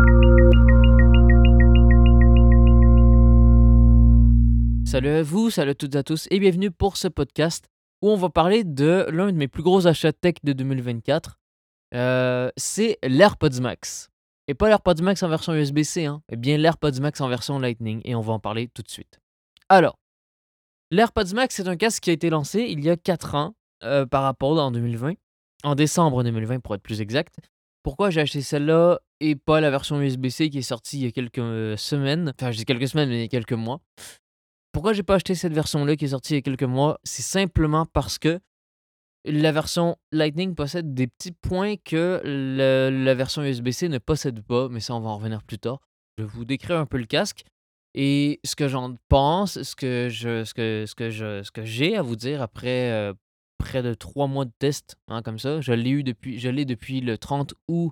Salut à vous, salut à toutes et à tous et bienvenue pour ce podcast où on va parler de l'un de mes plus gros achats tech de 2024. C'est l'AirPods Max. Et pas l'AirPods Max en version USB-C, hein, mais bien l'AirPods Max en version Lightning et on va en parler tout de suite. Alors, l'AirPods Max c'est un casque qui a été lancé il y a 4 ans par Apple en 2020, en décembre 2020 pour être plus exact. Pourquoi j'ai acheté celle-là et pas la version USB-C qui est sortie il y a quelques semaines, enfin je dis quelques semaines mais il y a quelques mois. Pourquoi j'ai pas acheté cette version-là qui est sortie il y a quelques mois? C'est simplement parce que la version Lightning possède des petits points que la version USB-C ne possède pas, mais ça, on va en revenir plus tard. Je vais vous décrire un peu le casque et ce que j'en pense, ce que j'ai à vous dire après, près de 3 mois de test, hein, comme ça. Je l'ai depuis le 30 août,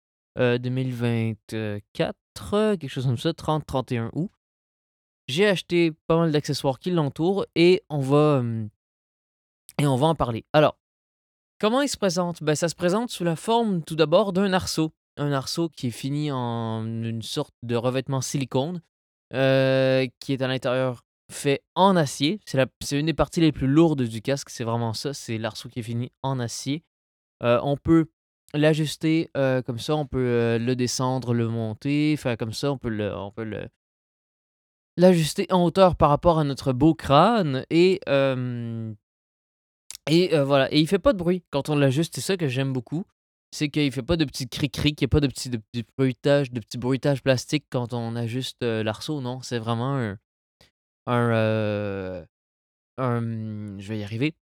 2024, quelque chose comme ça, 30-31 août. J'ai acheté pas mal d'accessoires qui l'entourent et on va en parler. Alors, comment il se présente? Ben, ça se présente sous la forme tout d'abord d'un arceau. Un arceau qui est fini en une sorte de revêtement silicone, qui est à l'intérieur fait en acier. C'est une des parties les plus lourdes du casque, c'est vraiment ça, c'est l'arceau qui est fini en acier. On peut l'ajuster, comme ça, on peut, le descendre, le monter, enfin comme ça, on peut l'ajuster en hauteur par rapport à notre beau crâne et voilà et il fait pas de bruit quand on l'ajuste, c'est ça que j'aime beaucoup. C'est qu'il fait pas de petits cric-cric, il y a pas de petits bruitages plastiques quand on ajuste, l'arceau, non, c'est vraiment un, je vais y arriver.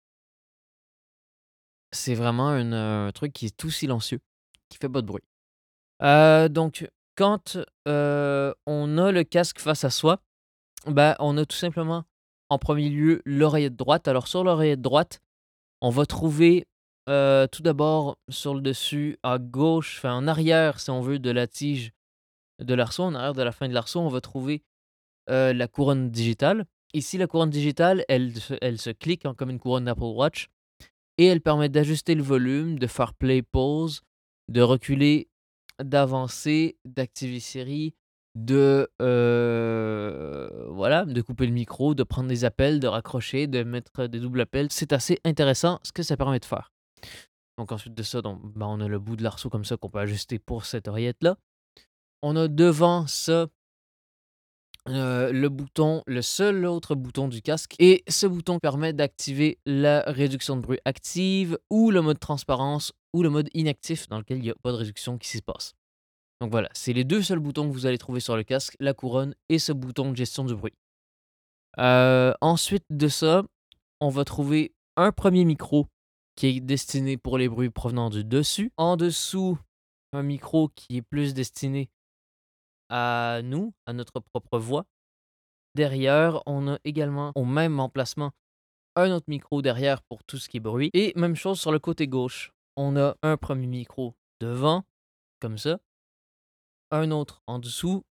C'est vraiment un truc qui est tout silencieux, qui fait pas de bruit. Donc quand, on a le casque face à soi, bah, on a tout simplement, en premier lieu, l'oreillette droite. Alors sur l'oreillette droite, on va trouver, tout d'abord sur le dessus à gauche, enfin en arrière si on veut de la tige de l'arceau, en arrière de la fin de l'arceau, on va trouver, la couronne digitale. Ici, la couronne digitale, elle se clique, hein, comme une couronne d'Apple Watch et elle permet d'ajuster le volume, de faire play pause, de reculer, d'avancer, d'activer Siri, voilà, de couper le micro, de prendre des appels, de raccrocher, de mettre des doubles appels. C'est assez intéressant ce que ça permet de faire. Donc ensuite de ça, donc, bah, on a le bout de l'arceau comme ça qu'on peut ajuster pour cette oreillette-là. On a devant ça, le seul autre bouton du casque et ce bouton permet d'activer la réduction de bruit active ou le mode transparence ou le mode inactif dans lequel il y a pas de réduction qui s'y passe. Donc voilà, c'est les 2 seuls boutons que vous allez trouver sur le casque, la couronne et ce bouton de gestion du bruit. Ensuite de ça, on va trouver un premier micro qui est destiné pour les bruits provenant du dessus. En dessous, un micro qui est plus destiné à nous, à notre propre voix. Derrière, on a également, au même emplacement, un autre micro derrière pour tout ce qui est bruit et même chose sur le côté gauche. On a un premier micro devant, comme ça, un autre en dessous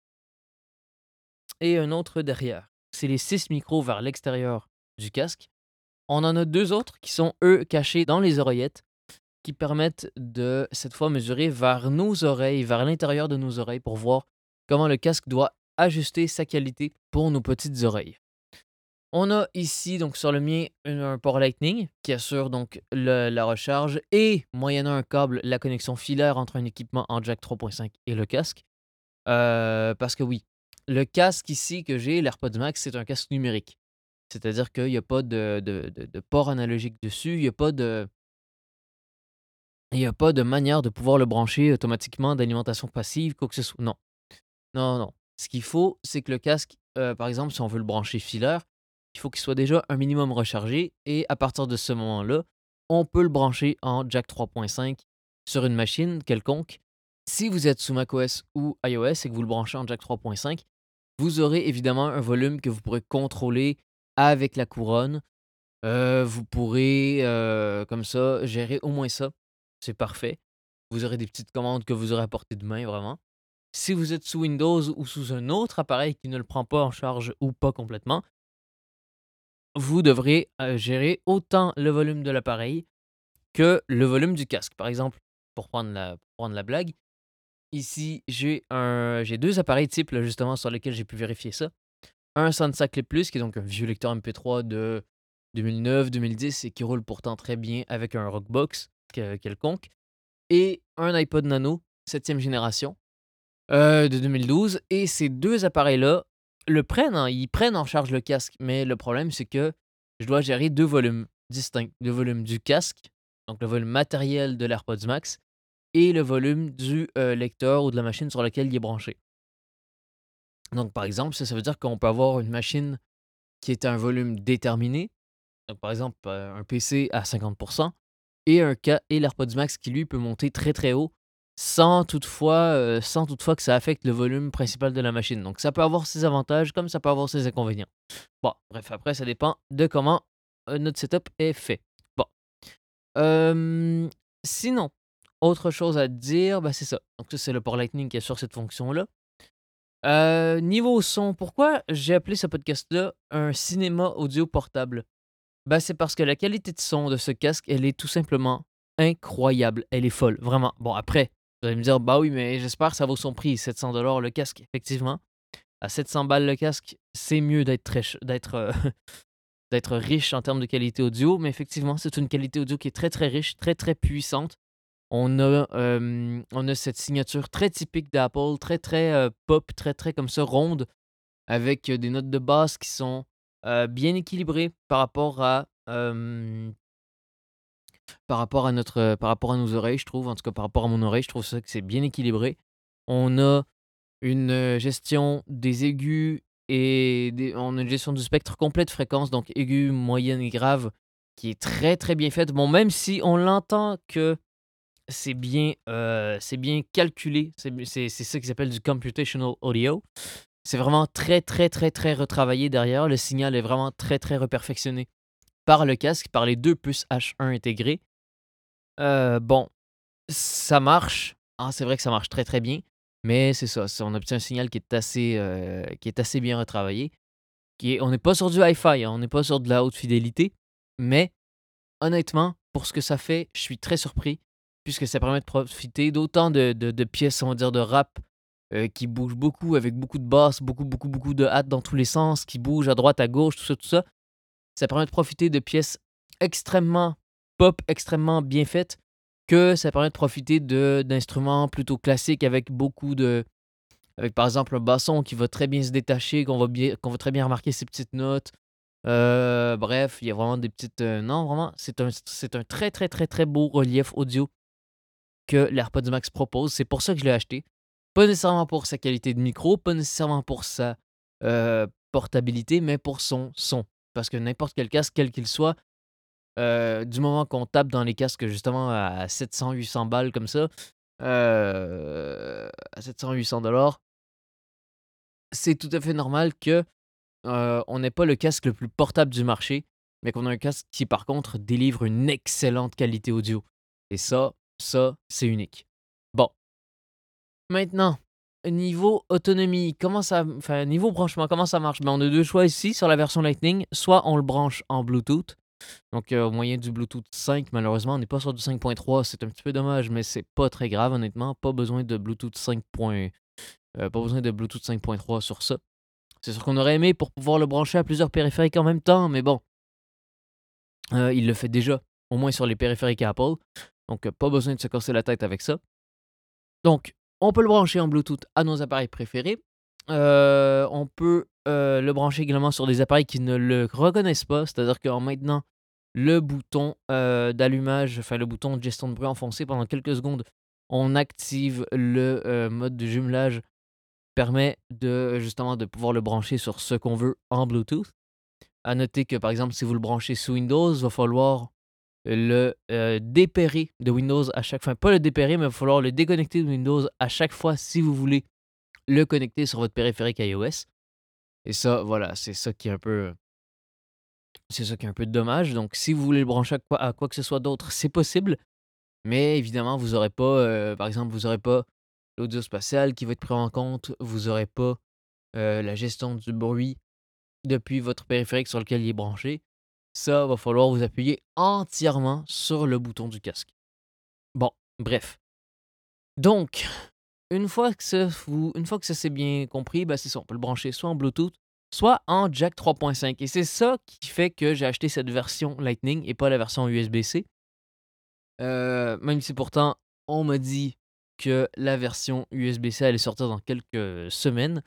et un autre derrière. C'est les 6 micros vers l'extérieur du casque. On en a 2 autres qui sont, eux, cachés dans les oreillettes, qui permettent de, cette fois, mesurer vers nos oreilles, vers l'intérieur de nos oreilles pour voir comment le casque doit ajuster sa qualité pour nos petites oreilles. On a ici, donc sur le mien, un port Lightning qui assure donc la recharge et, moyennant un câble, la connexion filaire entre un équipement en jack 3.5 et le casque. Parce que oui, le casque ici que j'ai, l'AirPods Max, c'est un casque numérique. C'est-à-dire qu'il y a pas de port analogique dessus, il y a pas de manière de pouvoir le brancher automatiquement d'alimentation passive, quoi que ce soit. Non, non, non. Ce qu'il faut, c'est que le casque, par exemple, si on veut le brancher filaire, il faut qu'il soit déjà un minimum rechargé et à partir de ce moment-là, on peut le brancher en jack 3.5 sur une machine quelconque. Si vous êtes sous macOS ou iOS et que vous le branchez en jack 3.5, vous aurez évidemment un volume que vous pourrez contrôler avec la couronne. Vous pourrez, comme ça, gérer au moins ça. C'est parfait. Vous aurez des petites commandes que vous aurez à portée de main, vraiment. Si vous êtes sous Windows ou sous un autre appareil qui ne le prend pas en charge ou pas complètement, vous devrez, gérer autant le volume de l'appareil que le volume du casque. Par exemple, pour prendre la blague, Ici, j'ai 2 appareils types là, justement, sur lesquels j'ai pu vérifier ça. Un Sansa Clip Plus, qui est donc un vieux lecteur MP3 de 2009-2010 et qui roule pourtant très bien avec un Rockbox quelconque. Et un iPod Nano 7e génération, de 2012. Et ces 2 appareils-là ils prennent en charge le casque, mais le problème, c'est que je dois gérer 2 volumes distincts. Le volume du casque, donc le volume matériel de l'AirPods Max et le volume du, lecteur ou de la machine sur laquelle il est branché. Donc par exemple, ça veut dire qu'on peut avoir une machine qui est à un volume déterminé, donc par exemple, un PC à 50 et l'AirPods Max qui lui peut monter très, très haut sans toutefois que ça affecte le volume principal de la machine. Donc ça peut avoir ses avantages comme ça peut avoir ses inconvénients. Bon, bref, après ça dépend de comment, notre setup est fait. Bon, hem, sinon, autre chose à dire, bah, c'est ça. Donc ça, c'est le port Lightning qui est sur cette fonction-là. Niveau son, pourquoi j'ai appelé ce podcast-là un cinéma audio portable? Bah, c'est parce que la qualité de son de ce casque, elle est tout simplement incroyable. Elle est folle, vraiment. Bon, après, vous allez me dire: «Bah oui, mais j'espère que ça vaut son prix, 700 le casque». Effectivement, à 700 balles le casque, c'est mieux d'être très ch d'être, d'être riche en termes de qualité audio, mais effectivement, c'est une qualité audio qui est très, très riche, très, très puissante. On a cette signature très typique d'Apple, très, très, pop, très, très comme ça ronde, avec, des notes de basse qui sont, bien équilibrées par rapport à nos oreilles, je trouve. En tout cas, par rapport à mon oreille, je trouve ça que c'est bien équilibré. On a une, gestion des aigus on a une gestion du spectre complet de fréquences, donc aigus, moyenne et grave, qui est très, très bien faite. Bon, même si on l'entend que c'est bien calculé, c'est ça qui s'appelle du computational audio. C'est vraiment très, très, très, très retravaillé derrière. Le signal est vraiment très, très reperfectionné par le casque, par les 2 puces H1 intégrées. Bon, ça marche. Ah, c'est vrai que ça marche très, très bien, mais c'est ça, on obtient un signal qui est assez bien retravaillé, on n'est pas sur du hi-fi, hein, on n'est pas sur de la haute fidélité, mais honnêtement, pour ce que ça fait, je suis très surpris puisque ça permet de profiter d'autant de pièces, on va dire, de rap, qui bougent beaucoup avec beaucoup de basses, beaucoup, beaucoup, beaucoup de hats dans tous les sens, qui bougent à droite, à gauche, tout ça, tout ça. Ça permet de profiter de pièces extrêmement pop, extrêmement bien faites, que ça permet de profiter d'instruments plutôt classiques avec par exemple un basson qui va très bien se détacher, qu'on va très bien remarquer ses petites notes. Bref, il y a vraiment des petites, non vraiment, c'est un très, très, très, très beau relief audio que l'AirPods Max propose. C'est pour ça que je l'ai acheté. Pas nécessairement pour sa qualité de micro, pas nécessairement pour sa, portabilité, mais pour son son. Parce que n'importe quel casque, quel qu'il soit, du moment qu'on tape dans les casques justement à 700-800 balles comme ça, à 700-800 c'est tout à fait normal que, on n'ait pas le casque le plus portable du marché, mais qu'on a un casque qui par contre délivre une excellente qualité audio et ça, c'est unique. Bon, maintenant, niveau autonomie, niveau branchement, comment ça marche? Ben, on a 2 choix ici sur la version Lightning, soit on le branche en Bluetooth, donc au moyen du Bluetooth 5 malheureusement, on n'est pas sur du 5.3, c'est un petit peu dommage, mais c'est pas très grave honnêtement, pas besoin de Bluetooth 5.3 sur ça. C'est sûr qu'on aurait aimé pour pouvoir le brancher à plusieurs périphériques en même temps, mais bon, il le fait déjà, au moins sur les périphériques Apple, donc pas besoin de se casser la tête avec ça. Donc, on peut le brancher en Bluetooth à nos appareils préférés. On peut, le brancher également sur des appareils qui ne le reconnaissent pas, c'est-à-dire qu'en maintenant le bouton, d'allumage, enfin le bouton de gestion de bruit enfoncé pendant quelques secondes, on active le, mode de jumelage, permet justement de pouvoir le brancher sur ce qu'on veut en Bluetooth. À noter que, par exemple, si vous le branchez sous Windows, il va falloir le, dépairer de Windows à chaque fois. Pas le dépairer, mais il va falloir le déconnecter de Windows à chaque fois si vous voulez le connecter sur votre périphérique iOS. Et ça, voilà, c'est ça qui est un peu dommage. Donc si vous voulez le brancher à quoi que ce soit d'autre, c'est possible, mais évidemment, vous aurez pas, par exemple, vous aurez pas l'audio spatial qui va être pris en compte, vous aurez pas, la gestion du bruit depuis votre périphérique sur lequel il est branché. Ça, va falloir vous appuyer entièrement sur le bouton du casque. Bon, bref. Donc, une fois que ça c'est bien compris, ben, c'est ça, on peut le brancher soit en Bluetooth, soit en jack 3.5 et c'est ça qui fait que j'ai acheté cette version Lightning et pas la version USB-C. Même si pourtant on m'a dit que la version USB-C allait sortir dans quelques semaines.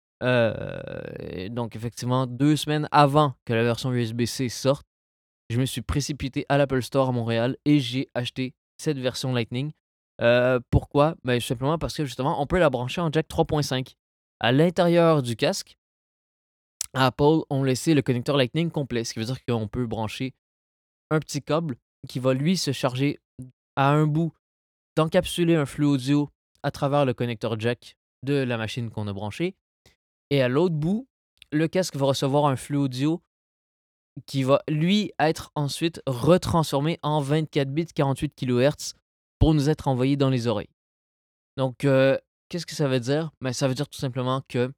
Donc effectivement 2 semaines avant que la version USB-C sorte, je me suis précipité à l'Apple Store à Montréal et j'ai acheté cette version Lightning. Pourquoi? Ben, tout simplement parce que justement, on peut la brancher en jack 3.5. À l'intérieur du casque, Apple ont laissé le connecteur Lightning complet, ce qui veut dire qu'on peut brancher un petit câble qui va lui se charger à un bout d'encapsuler un flux audio à travers le connecteur jack de la machine qu'on a branchée et à l'autre bout, le casque va recevoir un flux audio qui va, lui, être ensuite retransformé en 24 bits 48 kHz pour nous être envoyé dans les oreilles. Donc, qu'est-ce que ça veut dire? Ben, ça veut dire tout simplement que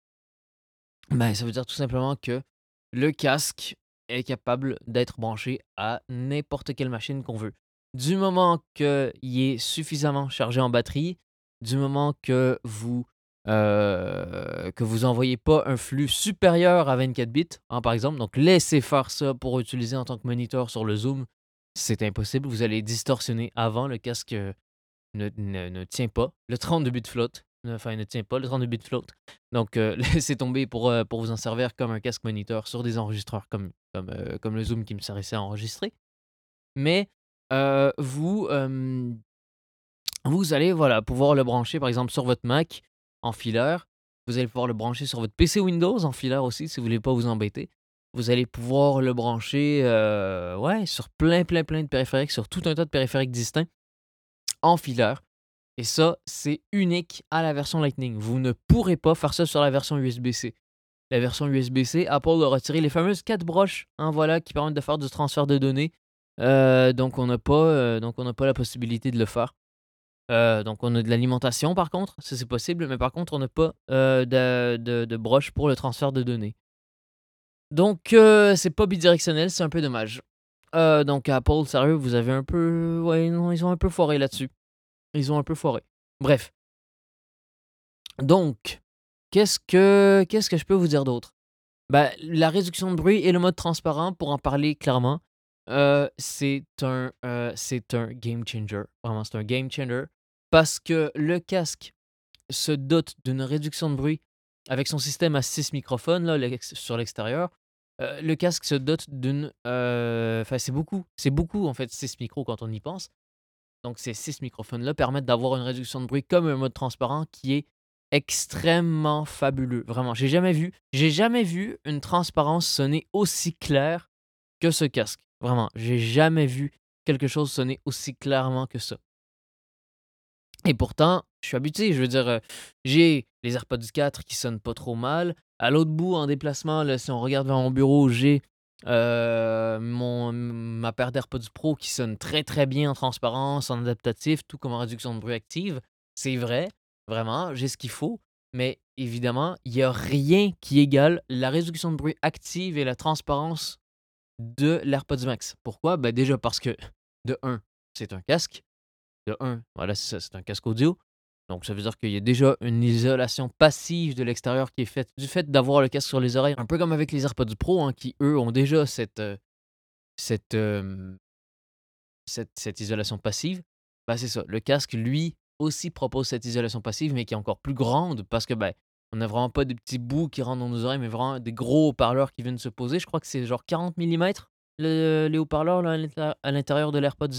le casque est capable d'être branché à n'importe quelle machine qu'on veut. Du moment qu'il est suffisamment chargé en batterie, du moment que vous envoyez pas un flux supérieur à 24 bits, hein, par exemple, donc laissez faire ça pour utiliser en tant que moniteur sur le Zoom, c'est impossible. Vous allez distorsionner avant, le casque ne tient pas. Le 32 bits flotte. Enfin, il ne tient pas, le 32 bits flotte. Donc, laissez tomber pour vous en servir comme un casque moniteur sur des enregistreurs comme le Zoom qui me servait à enregistrer. Mais, vous allez, voilà, pouvoir le brancher, par exemple, sur votre Mac en filaire. Vous allez pouvoir le brancher sur votre PC Windows en filaire aussi, si vous voulez pas vous embêter. Vous allez pouvoir le brancher, ouais, sur plein de périphériques, sur tout un tas de périphériques distincts en filaire. Et ça, c'est unique à la version Lightning. Vous ne pourrez pas faire ça sur la version USB-C. La version USB-C, Apple a retiré les fameuses 4 broches, hein, voilà, qui permettent de faire du transfert de données. Donc on n'a pas la possibilité de le faire. Donc on a de l'alimentation par contre, ça c'est possible, mais par contre on n'a pas de broche pour le transfert de données. Donc c'est pas bidirectionnel, c'est un peu dommage. Donc Apple, sérieux, vous avez un peu... Ouais, non, ils ont un peu foiré là-dessus. Ils ont un peu foiré. Bref. Donc, qu'est-ce que je peux vous dire d'autre? Bah, la réduction de bruit et le mode transparent, pour en parler clairement, c'est un game changer. Vraiment, c'est un game changer parce que le casque se dote d'une réduction de bruit avec son système à 6 microphones là, sur l'extérieur. Le casque se dote d'une, enfin, c'est beaucoup en fait 6 micros quand on y pense. Donc ces 6 microphones-là permettent d'avoir une réduction de bruit comme un mode transparent qui est extrêmement fabuleux. Vraiment, j'ai jamais vu une transparence sonner aussi claire que ce casque. Vraiment, j'ai jamais vu quelque chose sonner aussi clairement que ça. Et pourtant, je suis habitué, je veux dire, j'ai les AirPods 4 qui sonnent pas trop mal. À l'autre bout, en déplacement, là, si on regarde vers mon bureau, j'ai, ma paire d'AirPods Pro qui sonne très, très bien en transparence, en adaptatif, tout comme en réduction de bruit active. C'est vrai, vraiment, j'ai ce qu'il faut, mais évidemment, il y a rien qui égale la réduction de bruit active et la transparence de l'AirPods Max. Pourquoi? Ben, déjà parce que, de un, c'est un casque. De un, voilà, c'est ça, c'est un casque audio. Donc ça veut dire qu'il y a déjà une isolation passive de l'extérieur qui est faite du fait d'avoir le casque sur les oreilles. Un peu comme avec les AirPods Pro, hein, qui eux ont déjà cette, cette isolation passive. Bah, c'est ça. Le casque, lui, aussi propose cette isolation passive, mais qui est encore plus grande parce que ben, on n'a vraiment pas des petits bouts qui rentrent dans nos oreilles, mais vraiment des gros haut-parleurs qui viennent se poser. Je crois que c'est genre 40 millimètres les haut-parleurs là, à l'intérieur de l'AirPods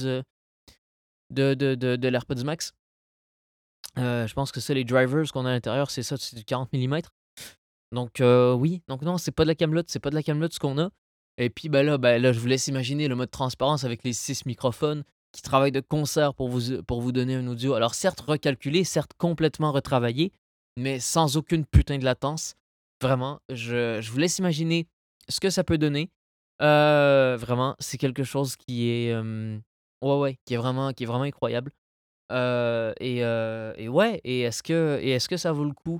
de l'AirPods Max. Je pense que c'est les drivers qu'on a à l'intérieur, c'est ça, c'est du 40 millimètres. Donc oui, donc non, c'est pas de la camelote, c'est pas de la camelote ce qu'on a. Et puis, bah, là, je vous laisse imaginer le mode transparence avec les 6 microphones qui travaillent de concert pour vous donner un audio. Alors certes recalculé, certes complètement retravaillé, mais sans aucune putain de latence. Vraiment, je vous laisse imaginer ce que ça peut donner. Vraiment, c'est quelque chose qui est, ouais, ouais, qui est vraiment incroyable. Et ouais, est-ce que ça vaut le coup?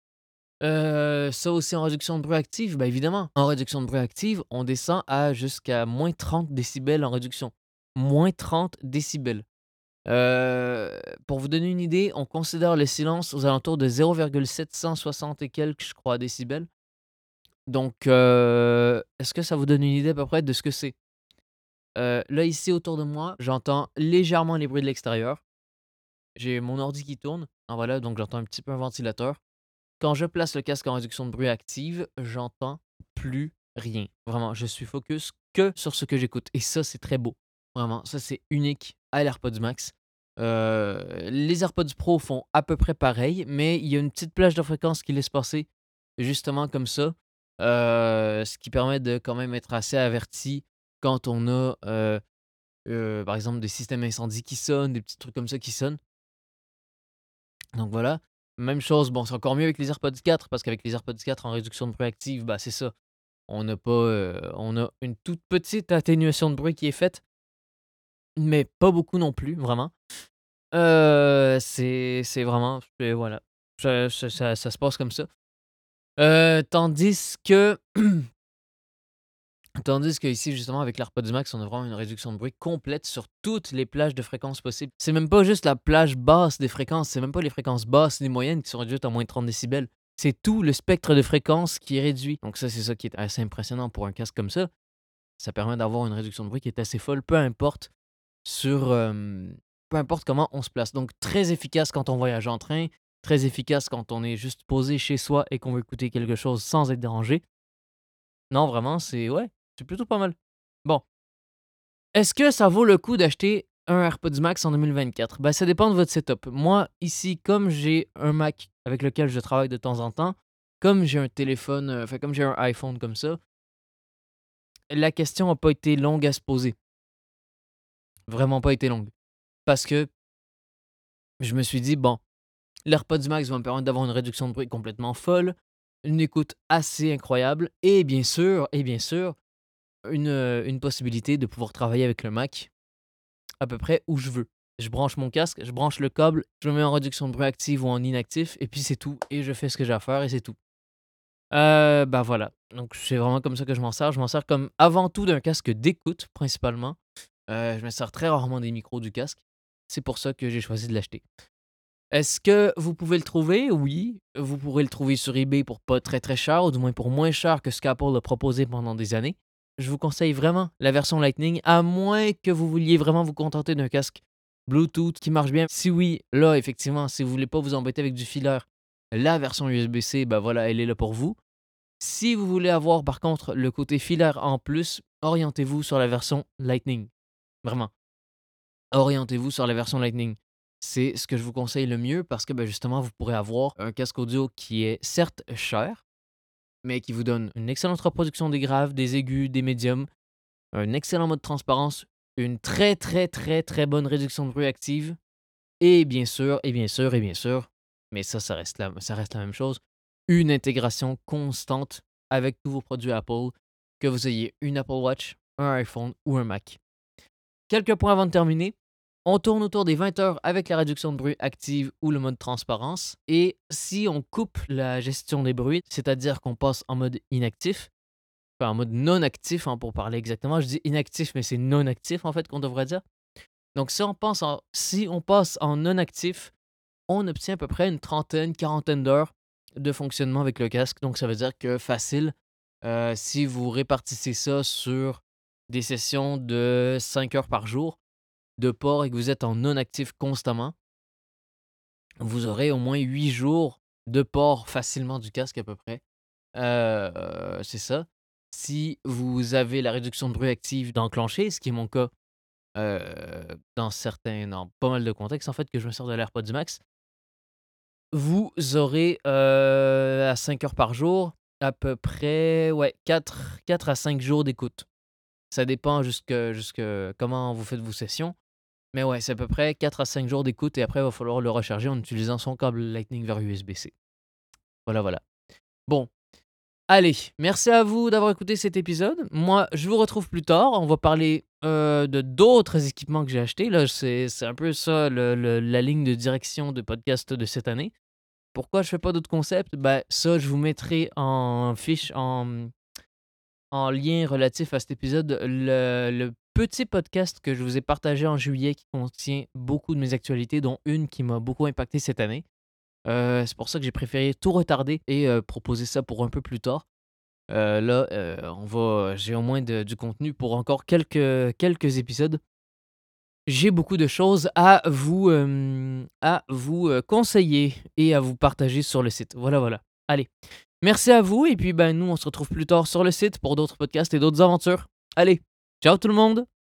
Ça aussi en réduction de bruit active? Bah, évidemment. En réduction de bruit active, on descend à jusqu'à -30 décibels en réduction. -30 décibels. Pour vous donner une idée, on considère le silence aux alentours de 0,760 et quelques, je crois, décibels. Donc, est-ce que ça vous donne une idée à peu près de ce que c'est? Là, ici, autour de moi, j'entends légèrement les bruits de l'extérieur. J'ai mon ordi qui tourne, voilà, donc j'entends un petit peu un ventilateur. Quand je place le casque en réduction de bruit active, j'entends plus rien. Vraiment, je suis focus que sur ce que j'écoute et ça, c'est très beau. Vraiment, ça, c'est unique à l'AirPods Max. Les AirPods Pro font à peu près pareil, mais il y a une petite plage de fréquence qui laisse passer justement comme ça, ce qui permet de quand même être assez averti quand on a, par exemple, des systèmes incendies qui sonnent, des petits trucs comme ça qui sonnent. Donc voilà. Même chose, bon, c'est encore mieux avec les AirPods 4 parce qu'avec les AirPods 4 en réduction de bruit active, bah, c'est ça. On n'a pas, on a une toute petite atténuation de bruit qui est faite, mais pas beaucoup non plus, vraiment. C'est vraiment voilà, ça se passe comme ça. Tandis que Tandis qu'ici, justement, avec l'AirPods Max, on a vraiment une réduction de bruit complète sur toutes les plages de fréquences possibles. C'est même pas juste la plage basse des fréquences, c'est même pas les fréquences basses ni moyennes qui sont réduites à moins de 30 décibels. C'est tout le spectre de fréquences qui est réduit. Donc ça, c'est ça qui est assez impressionnant pour un casque comme ça. Ça permet d'avoir une réduction de bruit qui est assez folle, sur, peu importe comment on se place. Donc très efficace quand on voyage en train, très efficace quand on est juste posé chez soi et qu'on veut écouter quelque chose sans être dérangé. Non, vraiment, c'est ouais, c'est plutôt pas mal. Bon, est-ce que ça vaut le coup d'acheter un AirPods Max en 2024? Ben, ça dépend de votre setup. Moi, ici, comme j'ai un Mac avec lequel je travaille de temps en temps, comme j'ai un téléphone, enfin, comme j'ai un iPhone comme ça, la question a pas été longue à se poser. Vraiment pas été longue. Parce que je me suis dit: «Bon, l'AirPods Max va me permettre d'avoir une réduction de bruit complètement folle, une écoute assez incroyable et bien sûr, une possibilité de pouvoir travailler avec le Mac à peu près où je veux. Je branche mon casque, je branche le câble, je le mets en réduction de bruit active ou en inactif et puis c'est tout et je fais ce que j'ai à faire et c'est tout. Bah, voilà, donc c'est vraiment comme ça que je m'en sers. Je m'en sers comme avant tout d'un casque d'écoute principalement. Je me sers très rarement des micros du casque. C'est pour ça que j'ai choisi de l'acheter. Est-ce que vous pouvez le trouver? Oui, vous pourrez le trouver sur eBay pour pas très, très cher ou du moins pour moins cher que ce qu'Apple a proposé pendant des années. Je vous conseille vraiment la version Lightning, à moins que vous vouliez vraiment vous contenter d'un casque Bluetooth qui marche bien. Si oui, là, effectivement, si vous voulez pas vous embêter avec du filaire, la version USB-C, bah voilà, elle est là pour vous. Si vous voulez avoir par contre le côté filaire en plus, orientez-vous sur la version Lightning. Vraiment. Orientez-vous sur la version Lightning. C'est ce que je vous conseille le mieux parce que, ben, justement, vous pourrez avoir un casque audio qui est certes cher, mais qui vous donne une excellente reproduction des graves, des aigus, des médiums, un excellent mode transparence, une très, très, très, très bonne réduction de bruit active et bien sûr, et bien sûr, et bien sûr, mais ça reste la même chose, une intégration constante avec tous vos produits Apple, que vous ayez une Apple Watch, un iPhone ou un Mac. Quelques points avant de terminer. On tourne autour des 20 heures avec la réduction de bruit active ou le mode transparence. Et si on coupe la gestion des bruits, c'est-à-dire qu'on passe en mode inactif, enfin en mode non actif, hein, pour parler exactement, je dis inactif, mais c'est non actif en fait qu'on devrait dire. Donc si on passe en non actif, on obtient à peu près une trentaine, quarantaine d'heures de fonctionnement avec le casque. Donc ça veut dire que facile, si vous répartissez ça sur des sessions de 5 heures par jour, de port et que vous êtes en non actif constamment, vous aurez au moins 8 jours de port facilement du casque à peu près. C'est ça. Si vous avez la réduction de bruit active d'enclencher, ce qui est mon cas, heu, dans pas mal de contextes en fait que je me sers de l'AirPods Max, vous aurez, à 5 heures par jour, à peu près, ouais, quatre à 5 jours d'écoute. Ça dépend jusque comment vous faites vos sessions. Mais ouais, c'est à peu près 4 à 5 jours d'écoute et après, il va falloir le recharger en utilisant son câble Lightning vers USB-C. Voilà, voilà. Bon, allez, merci à vous d'avoir écouté cet épisode. Moi, je vous retrouve plus tard. On va parler de d'autres équipements que j'ai achetés. Là, c'est un peu ça la ligne de direction de podcast de cette année. Pourquoi je fais pas d'autres concepts? Bah, ça, je vous mettrai en fiche, en lien relatif à cet épisode, le petit podcast que je vous ai partagé en juillet qui contient beaucoup de mes actualités, dont une qui m'a beaucoup impacté cette année. C'est pour ça que j'ai préféré tout retarder et proposer ça pour un peu plus tard. Là, j'ai au moins du contenu pour encore quelques épisodes. J'ai beaucoup de choses à vous, conseiller et à vous partager sur le site. Voilà, voilà. Allez, merci à vous et puis, ben, nous, on se retrouve plus tard sur le site pour d'autres podcasts et d'autres aventures. Allez, ciao tout le monde!